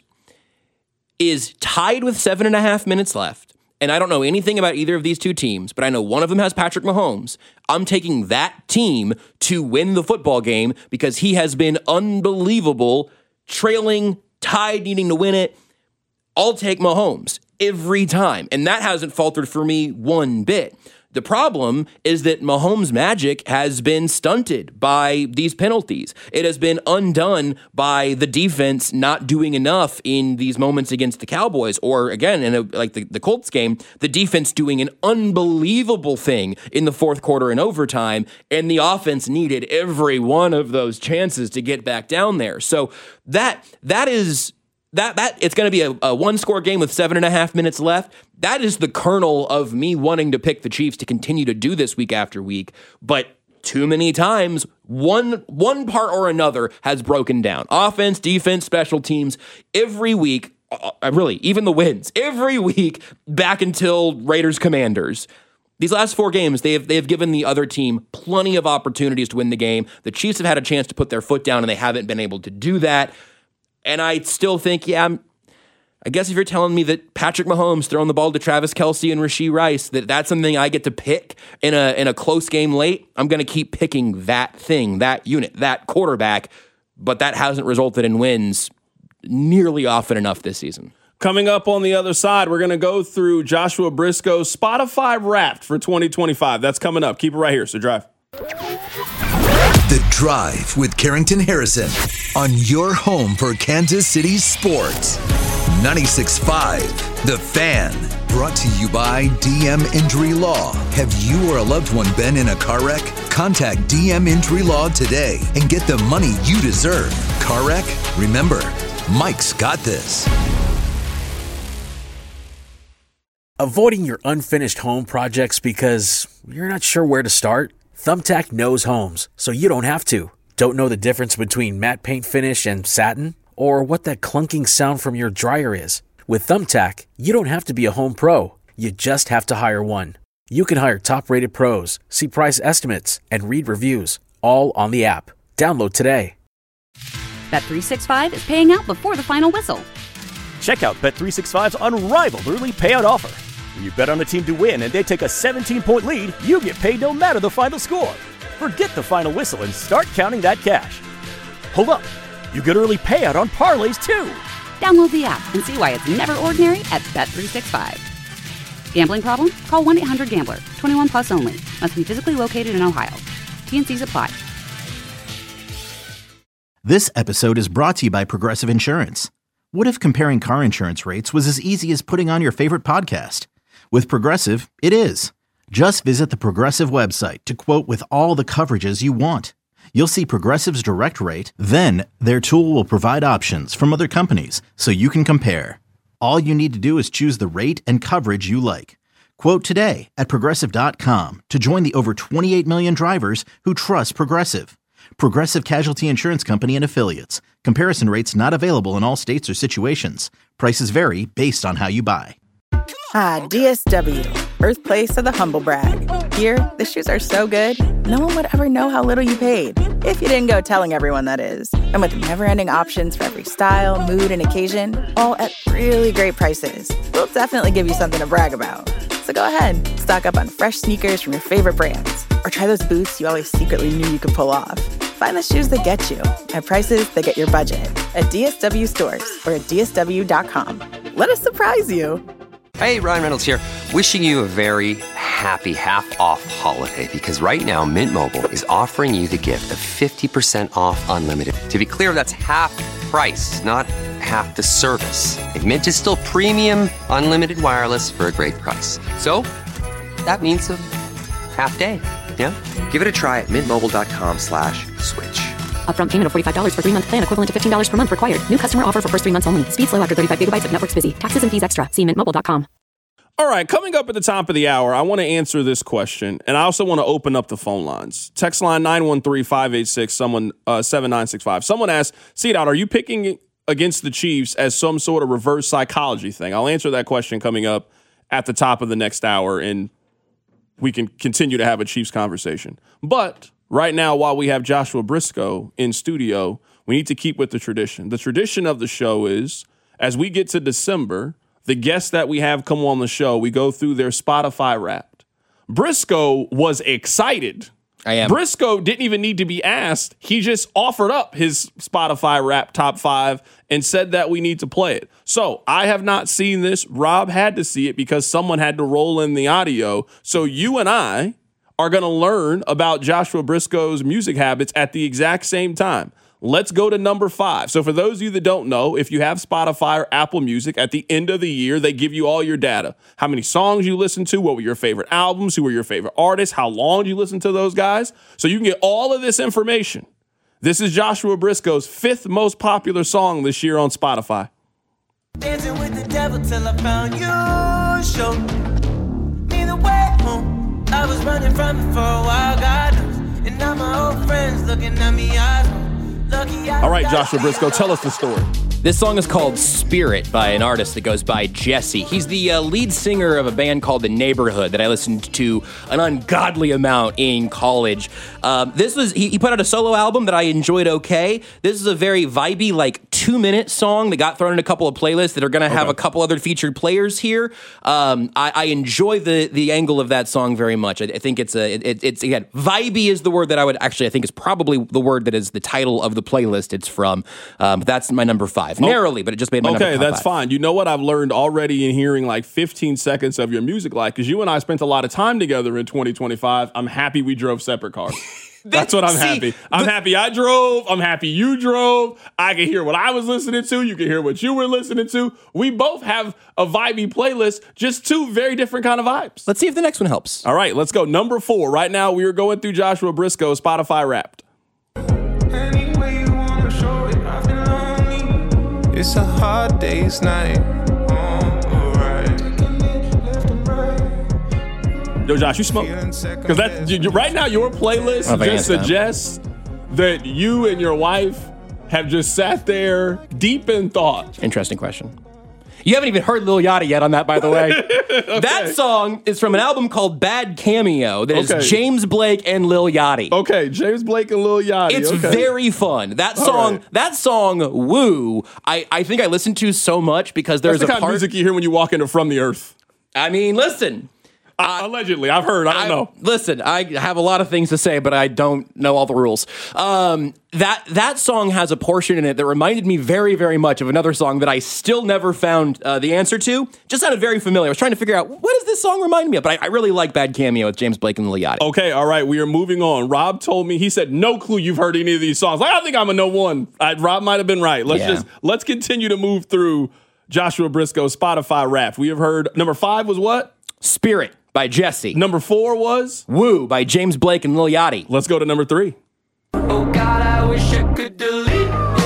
is tied with 7.5 minutes left, and I don't know anything about either of these two teams, but I know one of them has Patrick Mahomes, I'm taking that team to win the football game because he has been unbelievable, trailing, tied, needing to win it. I'll take Mahomes every time, and that hasn't faltered for me one bit. The problem is that Mahomes' magic has been stunted by these penalties. It has been undone by the defense not doing enough in these moments against the Cowboys, or again, in the Colts game, the defense doing an unbelievable thing in the fourth quarter and overtime, and the offense needed every one of those chances to get back down there. So that is it's going to be a 1-score game with 7.5 minutes left. That is the kernel of me wanting to pick the Chiefs to continue to do this week after week. But too many times, one part or another has broken down. Offense, defense, special teams. Every week, really, even the wins. Every week, back until Raiders Commanders. These last 4 games, they have given the other team plenty of opportunities to win the game. The Chiefs have had a chance to put their foot down, and they haven't been able to do that. And I still think, I guess if you're telling me that Patrick Mahomes throwing the ball to Travis Kelce and Rashee Rice, that's something I get to pick in a close game late, I'm going to keep picking that thing, that unit, that quarterback. But that hasn't resulted in wins nearly often enough this season. Coming up on the other side, we're going to go through Joshua Briscoe's Spotify Wrapped for 2025. That's coming up. Keep it right here. So drive. The Drive with Carrington Harrison on your home for Kansas City sports. 96.5 The Fan. Brought to you by DM Injury Law. Have you or a loved one been in a car wreck? Contact DM Injury Law today and get the money you deserve. Car wreck? Remember, Mike's got this. Avoiding your unfinished home projects because you're not sure where to start? Thumbtack knows homes, so you don't have to. Don't know the difference between matte paint finish and satin? Or what that clunking sound from your dryer is? With Thumbtack, you don't have to be a home pro. You just have to hire one. You can hire top-rated pros, see price estimates, and read reviews, all on the app. Download today. Bet365 is paying out before the final whistle. Check out Bet365's unrivaled early payout offer. When you bet on a team to win and they take a 17-point lead, you get paid no matter the final score. Forget the final whistle and start counting that cash. Hold up. You get early payout on parlays, too. Download the app and see why it's never ordinary at Bet365. Gambling problem? Call 1-800-GAMBLER. 21 plus only. Must be physically located in Ohio. T&Cs apply. This episode is brought to you by Progressive Insurance. What if comparing car insurance rates was as easy as putting on your favorite podcast? With Progressive, it is. Just visit the Progressive website to quote with all the coverages you want. You'll see Progressive's direct rate, then their tool will provide options from other companies so you can compare. All you need to do is choose the rate and coverage you like. Quote today at Progressive.com to join the over 28 million drivers who trust Progressive. Progressive Casualty Insurance Company and Affiliates. Comparison rates not available in all states or situations. Prices vary based on how you buy. DSW, birthplace of the humble brag. Here, the shoes are so good, no one would ever know how little you paid. If you didn't go telling everyone, that is. And with never-ending options for every style, mood, and occasion, all at really great prices, we'll definitely give you something to brag about. So go ahead, stock up on fresh sneakers from your favorite brands, or try those boots you always secretly knew you could pull off. Find the shoes that get you at prices that get your budget at DSW stores or at DSW.com. Let us surprise you. Hey, Ryan Reynolds here. Wishing you a very happy half-off holiday because right now Mint Mobile is offering you the gift of 50% off unlimited. To be clear, that's half price, not half the service. And Mint is still premium unlimited wireless for a great price. So that means a half day. Yeah? Give it a try at mintmobile.com/switch. Upfront payment of $45 for 3-month plan, equivalent to $15 per month required. New customer offer for first 3 months only. Speed slow after 35 gigabytes if network's busy. Taxes and fees extra. See mintmobile.com. All right, coming up at the top of the hour, I want to answer this question, and I also want to open up the phone lines. Text line 913-586-7965. Someone asked, C-Dot, are you picking against the Chiefs as some sort of reverse psychology thing? I'll answer that question coming up at the top of the next hour, and we can continue to have a Chiefs conversation. But right now, while we have Joshua Briscoe in studio, we need to keep with the tradition. The tradition of the show is, as we get to December, the guests that we have come on the show, we go through their Spotify Wrapped. Briscoe was excited. I am. Briscoe didn't even need to be asked. He just offered up his Spotify Wrapped top 5 and said that we need to play it. So I have not seen this. Rob had to see it because someone had to roll in the audio. So you and I are going to learn about Joshua Briscoe's music habits at the exact same time. Let's go to number 5. So for those of you that don't know, if you have Spotify or Apple Music, at the end of the year, they give you all your data. How many songs you listen to, what were your favorite albums, who were your favorite artists, how long you listen to those guys. So you can get all of this information. This is Joshua Briscoe's 5th most popular song this year on Spotify. Dancing with the devil till I found you. Show me the way home. I was running from it for a while, God knows. And now my old friends looking at me, All right, Joshua Briscoe, tell us the story. This song is called Spirit by an artist that goes by Jesse. He's the lead singer of a band called The Neighborhood that I listened to an ungodly amount in college. He put out a solo album that I enjoyed okay. This is a very vibey, like 2-minute song that got thrown in a couple of playlists that are going to have a couple other featured players here. I enjoy the angle of that song very much. I think it's again, vibey is the word that I think is probably the word that is the title of the playlist it's from. That's my number 5. Narrowly, but it just made my number 5. Okay, that's fine. You know what I've learned already in hearing like 15 seconds of your music life, because you and I spent a lot of time together in 2025. I'm happy we drove separate cars. That's what I'm happy. I'm happy I drove. I'm happy you drove. I can hear what I was listening to. You can hear what you were listening to. We both have a vibey playlist, just 2 very different kind of vibes. Let's see if the next one helps. All right, let's go. Number 4. Right now, we are going through Joshua Briscoe's Spotify Wrapped. It's a hard day's night. Yo, Josh, you smoke? Because right now your playlist just suggests that you and your wife have just sat there deep in thought. Interesting question. You haven't even heard Lil Yachty yet on that, by the way. Okay. That song is from an album called Bad Cameo that is James Blake and Lil Yachty. Okay, James Blake and Lil Yachty. It's very fun. That song, Woo, I think I listened to so much because there's That's the kind of music you hear when you walk into From the Earth. I mean, listen, Allegedly, I've heard. I don't know. Listen, I have a lot of things to say, but I don't know all the rules. That song has a portion in it that reminded me very, very much of another song that I still never found the answer to. Just sounded very familiar. I was trying to figure out, what does this song remind me of? But I really like Bad Cameo with James Blake and Lil Yachty. Okay, all right, we are moving on. Rob told me, he said, no clue you've heard any of these songs. Like, I think I'm a no one. Rob might have been right. Let's continue to move through Joshua Briscoe's Spotify Wrapped. We have heard, number 5 was what? Spirit by Jesse. Number 4 was? Woo by James Blake and Lil Yachty. Let's go to number 3. Oh God, I wish I could delete you,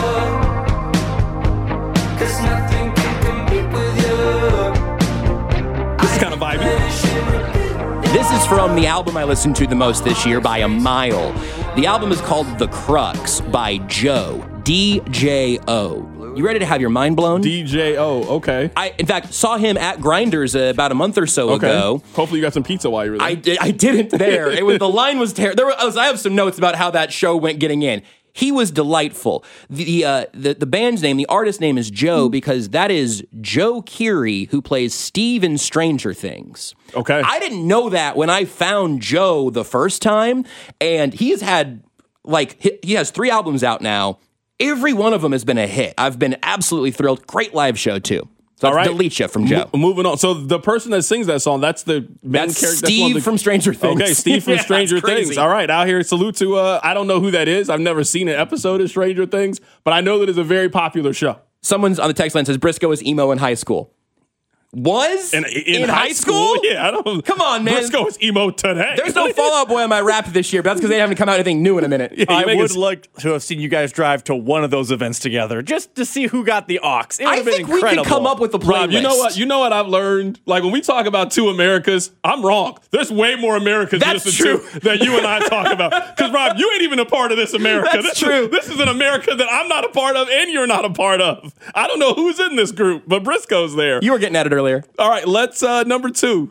'cause nothing can compete with you. This is kind of vibey. This is from the album I listened to the most this year by a mile. The album is called The Crux by Joe, D-J-O. You ready to have your mind blown? D-J-O, okay. I, in fact, saw him at Grinders about a month or so ago. Hopefully you got some pizza while you were there. I didn't there. The line was terrible. I have some notes about how that show went getting in. He was delightful. The band's name, the artist name is Joe because that is Joe Keery, who plays Steve in Stranger Things. Okay. I didn't know that when I found Joe the first time, and he has had, he has 3 albums out now. Every one of them has been a hit. I've been absolutely thrilled. Great live show, too. So that's Delicia from Joe. Moving on. So the person that sings that song, that's the main character. Steve from Stranger Things. Okay, Steve from Stranger Things. All right, out here. Salute to, I don't know who that is. I've never seen an episode of Stranger Things, but I know that it's a very popular show. Someone's on the text line says, Briscoe was emo in high school. Was? In high school? Yeah, I don't. Come on, man. Briscoe is emo today. There's no Fall Out Boy on my rap this year, but that's because they haven't come out anything new in a minute. Yeah, I would like to have seen you guys drive to one of those events together just to see who got the aux. It would have been incredible. We could come up with a playlist. Rob, you know what I've learned? Like when we talk about 2 Americas, I'm wrong. There's way more Americas to listen to than you and I talk about. Because Rob, you ain't even a part of this America. That's true. This is an America that I'm not a part of and you're not a part of. I don't know who's in this group, but Briscoe's there. You were getting at it earlier. All right, let's number 2.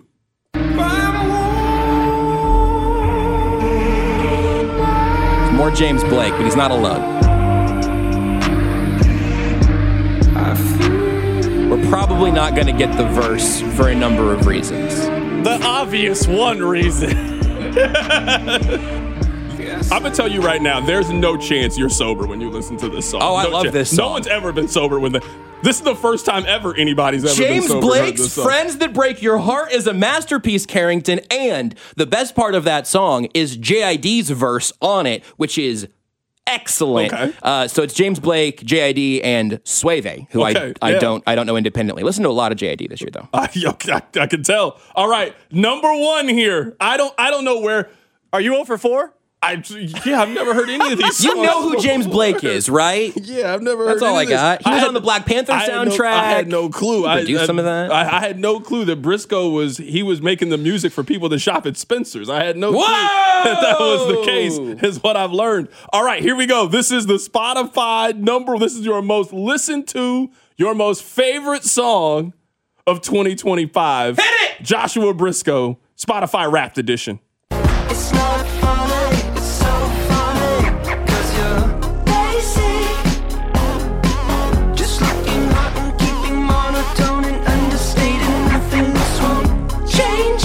More James Blake, but he's not alone. We're probably not going to get the verse for a number of reasons. The obvious one reason. I'm going to tell you right now, there's no chance you're sober when you listen to this song. Oh, I love this song. No one's ever been sober when this is the first time ever anybody's ever been sober. James Blake's Friends That Break Your Heart is a masterpiece, Carrington, and the best part of that song is JID's verse on it, which is excellent. Okay. So it's James Blake, JID, and Suave, who I don't know independently. Listen to a lot of JID this year, though. I can tell. All right, number 1 here. I don't know where. Are you 0 for 4? I've never heard any of these songs. You know who James Blake is, right? Yeah, I've never heard That's all I got. He was on the Black Panther soundtrack. I had no clue. I produced some of that. I had no clue that Briscoe was making the music for people to shop at Spencer's. I had no clue that was the case, is what I've learned. All right, here we go. This is the Spotify number. This is your most listened to, your most favorite song of 2025. Hit it! Joshua Briscoe, Spotify Wrapped Edition. It's not funny, it's so funny, 'cause you're basic. Just looking hot and keeping monotone and understated. Nothing's won't change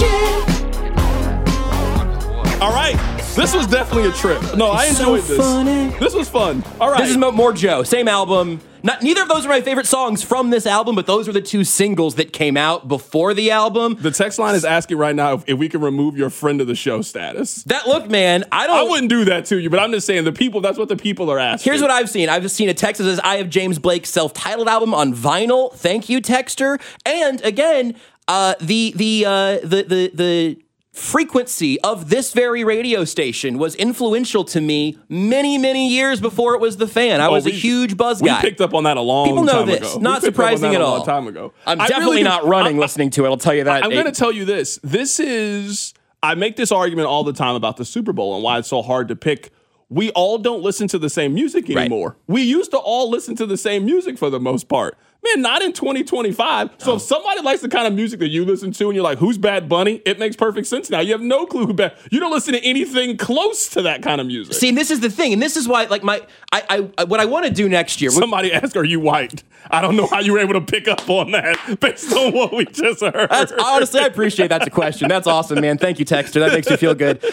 it. All right. This was definitely a trip. No, I enjoyed this. Funny. This was fun. All right. This is more Joe. Same album. Neither of those are my favorite songs from this album, but those are the 2 singles that came out before the album. The text line is asking right now if we can remove your friend of the show status. Look, man, I wouldn't do that to you, but I'm just saying that's what the people are asking. Here's what I've seen. I've seen a text that says, I have James Blake's self-titled album on vinyl. Thank you, texter. And again, the frequency of this very radio station was influential to me many, many years before it was The Fan. I was a huge Buzz guy. We picked up on that a long time ago. People know this. Not surprising at all. A long time ago. I'm definitely not running listening to it. I'll tell you that. I'm going to tell you this. I make this argument all the time about the Super Bowl and why it's so hard to pick. We all don't listen to the same music anymore. Right. We used to all listen to the same music for the most part. Man, not in 2025. So if somebody likes the kind of music that you listen to and you're like, who's Bad Bunny? It makes perfect sense now. You have no clue who you don't listen to anything close to that kind of music. See, and this is the thing, and this is why, like, what I want to do next year. Somebody asked, are you white? I don't know how you were able to pick up on that based on what we just heard. Honestly, I appreciate that's a question. That's awesome, man. Thank you, Texter. That makes me feel good.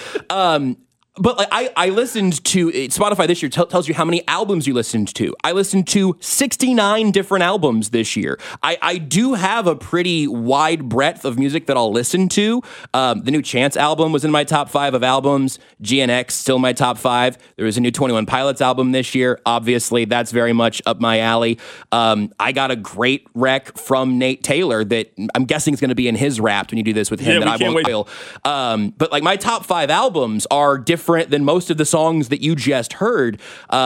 But like I listened to Spotify this year tells you how many albums you listened to. I listened to 69 different albums this year. I do have a pretty wide breadth of music that I'll listen to. The new Chance album was in my top 5 of albums. GNX still my top 5. There was a new 21 Pilots album this year. Obviously, that's very much up my alley. I got a great rec from Nate Taylor that I'm guessing is going to be in his Wrapped when you do this with him. Yeah, that I won't spoil. But like my top 5 albums are different than most of the songs that you just heard.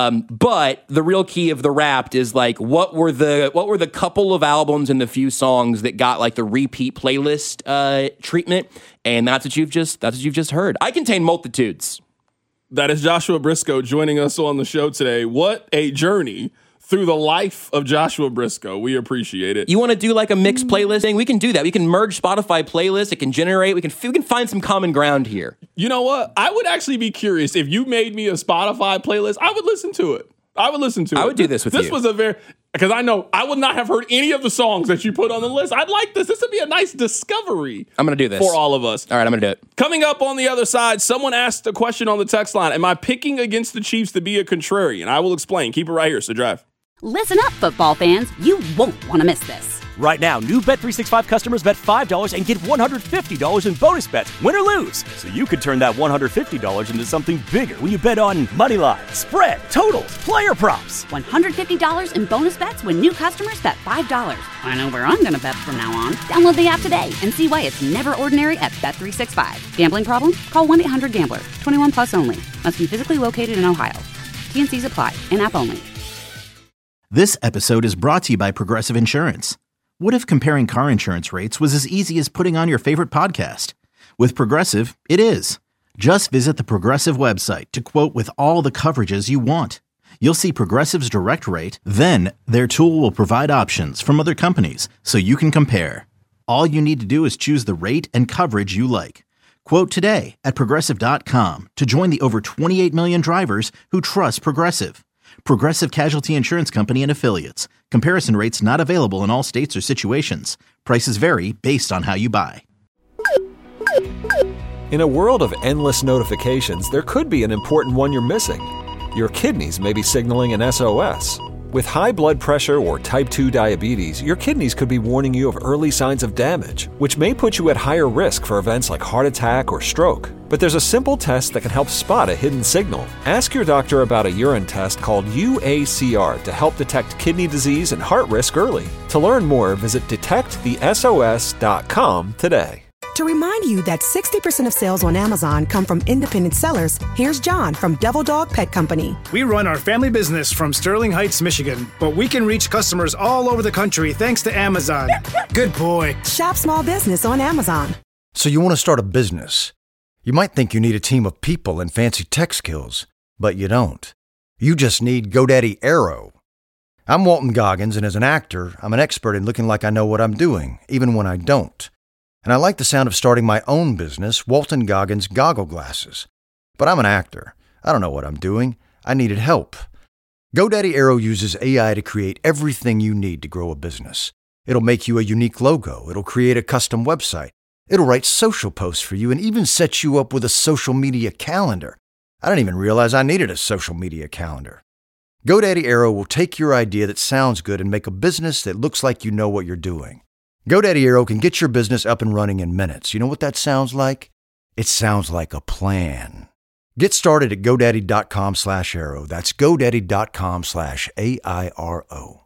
But the real key of the Wrapped is like what were the couple of albums and the few songs that got like the repeat playlist treatment, and that's what you've just heard. I contain multitudes. That is Joshua Briscoe joining us on the show today. What a journey through the life of Joshua Briscoe. We appreciate it. You want to do like a mixed playlist thing? We can do that. We can merge Spotify playlists. It can generate. We can find some common ground here. You know what? I would actually be curious if you made me a Spotify playlist. I would listen to it. I would do this with you. This was because I know I would not have heard any of the songs that you put on the list. I'd like this. This would be a nice discovery. I'm going to do this for all of us. All right, I'm going to do it. Coming up on the other side, someone asked a question on the text line. Am I picking against the Chiefs to be a contrarian? I will explain. Keep it right here. So drive. Listen up, football fans. You won't want to miss this. Right now, new Bet365 customers bet $5 and get $150 in bonus bets, win or lose. So you could turn that $150 into something bigger when you bet on money line, spread, totals, player props. $150 in bonus bets when new customers bet $5. I know where I'm going to bet from now on. Download the app today and see why it's never ordinary at Bet365. Gambling problem? Call 1-800-GAMBLER. 21 plus only. Must be physically located in Ohio. T&Cs apply. In-app only. This episode is brought to you by Progressive Insurance. What if comparing car insurance rates was as easy as putting on your favorite podcast? With Progressive, it is. Just visit the Progressive website to quote with all the coverages you want. You'll see Progressive's direct rate, then their tool will provide options from other companies so you can compare. All you need to do is choose the rate and coverage you like. Quote today at Progressive.com to join the over 28 million drivers who trust Progressive. Progressive Casualty Insurance Company and Affiliates. Comparison rates not available in all states or situations. Prices vary based on how you buy. In a world of endless notifications, there could be an important one you're missing. Your kidneys may be signaling an SOS. With high blood pressure or type 2 diabetes, your kidneys could be warning you of early signs of damage, which may put you at higher risk for events like heart attack or stroke. But there's a simple test that can help spot a hidden signal. Ask your doctor about a urine test called UACR to help detect kidney disease and heart risk early. To learn more, visit detectthesos.com today. To remind you that 60% of sales on Amazon come from independent sellers, here's John from Devil Dog Pet Company. We run our family business from Sterling Heights, Michigan, but we can reach customers all over the country thanks to Amazon. Good boy. Shop small business on Amazon. So you want to start a business. You might think you need a team of people and fancy tech skills, but you don't. You just need GoDaddy Aero. I'm Walton Goggins, and as an actor, I'm an expert in looking like I know what I'm doing, even when I don't. And I like the sound of starting my own business, Walton Goggins Goggle Glasses. But I'm an actor. I don't know what I'm doing. I needed help. GoDaddy Aero uses AI to create everything you need to grow a business. It'll make you a unique logo. It'll create a custom website. It'll write social posts for you and even set you up with a social media calendar. I didn't even realize I needed a social media calendar. GoDaddy Aero will take your idea that sounds good and make a business that looks like you know what you're doing. GoDaddy Aero can get your business up and running in minutes. You know what that sounds like? It sounds like a plan. Get started at GoDaddy.com/Aero. That's GoDaddy.com/AIRO.